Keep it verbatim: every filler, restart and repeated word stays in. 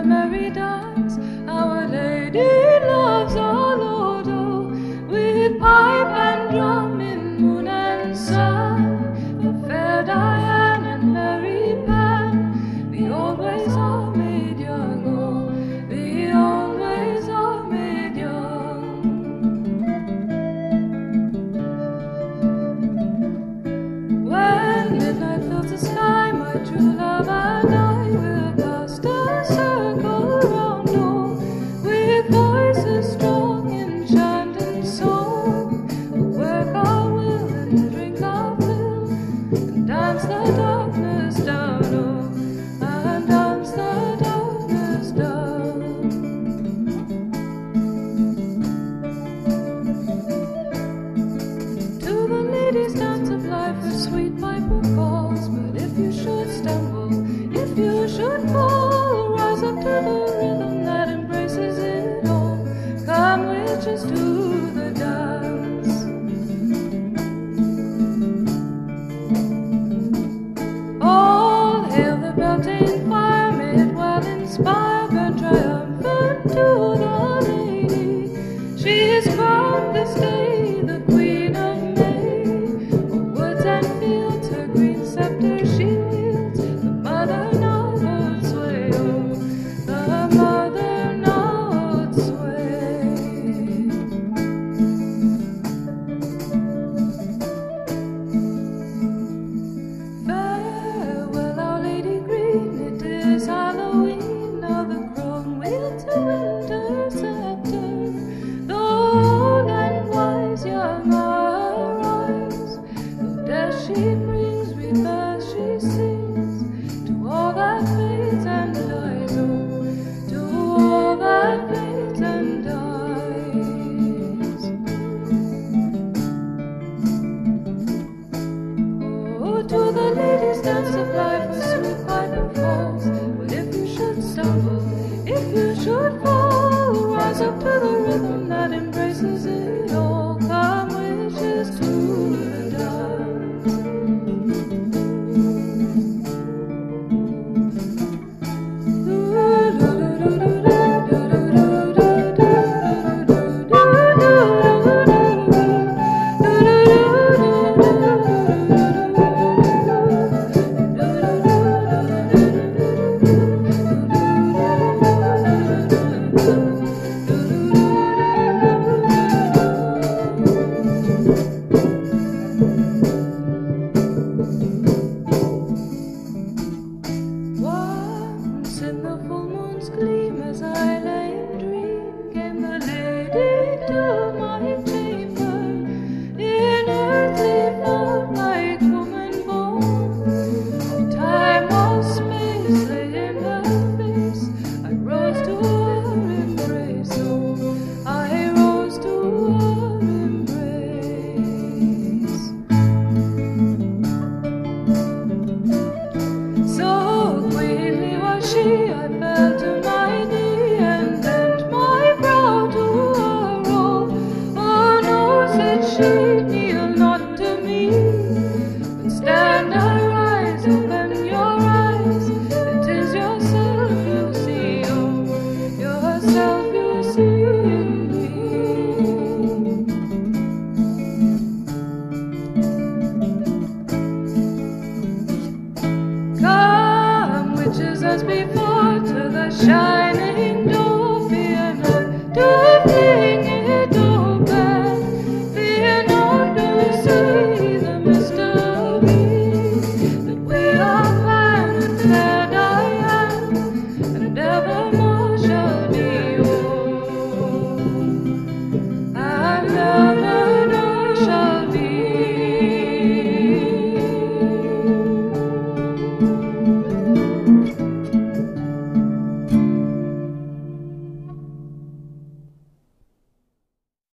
a merry dance. Our Lady loves our Lord, oh, with pipe and drum in moon and sun. For fair Diane and merry Pan, the old ways are made young, oh, the old ways are made young. When midnight fills the sky, my true love and I will cast a circle round, oh, with voices strong in chant and song. We'll work our will and drink our fill, and dance the darkness down, oh, and dance the darkness down. To the ladies' dance of life, a sweet piper calls. But if you should stumble, if you should fall, rise up to the rhythm that embraces it all. Come, witches, to the dance. All hail the Beltane fire, may it well inspire, burn triumphant to the lady. She is crowned this day the Queen of May. O'er woods and fields her green scepter she wields, the mother now holds sway, oh, the mother now holds sway. Farewell, Our Lady Green, it is Halloween. Now the crone wields her winter scepter. Though old and wise, young are her eyes. Though death she brings, rebirth she sings. To all that fades and dies, oh, to all that fades and dies. Oh, to the ladies' dance of life, a sweet piper falls. But if you should stumble, if you should fall, rise up to the rhythm that embraces it all. Come, witches, to the dance. Once in the full moon's gleam, as I lay in dream, came the lady to my chamber, in earthly form like woman born. Time or space lay in her face, I rose to her embrace, oh, I rose to her embrace. So queenly was she, I fell to my knee and bent my brow to her roll. Oh no, said she,